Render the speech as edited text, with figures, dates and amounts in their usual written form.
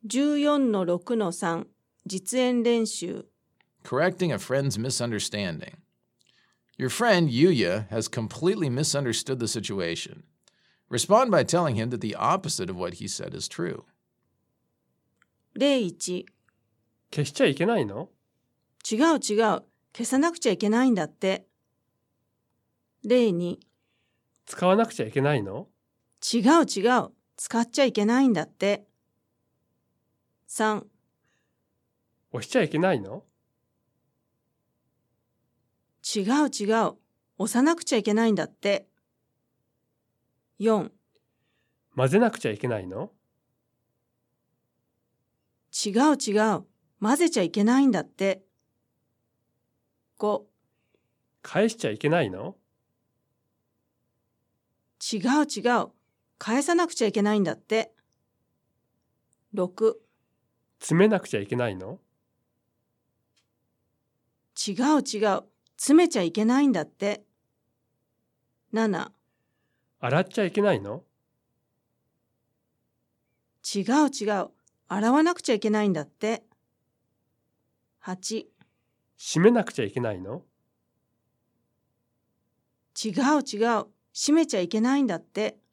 14-6-3 実演練習 Correcting a friend's misunderstanding. Your friend, Yuya, has completely misunderstood the situation. Respond by telling him that the opposite of what he said is true. 01 消しちゃいけないの？ 違う違う消さなくちゃいけないんだって02 使わなくちゃいけないの？ 違う違う使っちゃいけないんだって3 押しちゃいけないの？ 違う違う押さなくちゃいけないんだって4 混ぜなくちゃいけないの？ 違う違う混ぜちゃいけないんだって5 返しちゃいけないの？ 違う違う返さなくちゃいけないんだって6 詰めなくちゃいけないの？ 違う違う詰めちゃいけないんだって7 洗っちゃいけないの？ 違う違う洗わなくちゃいけないんだって8 閉めなくちゃいけないの？ 違う違う閉めちゃいけないんだって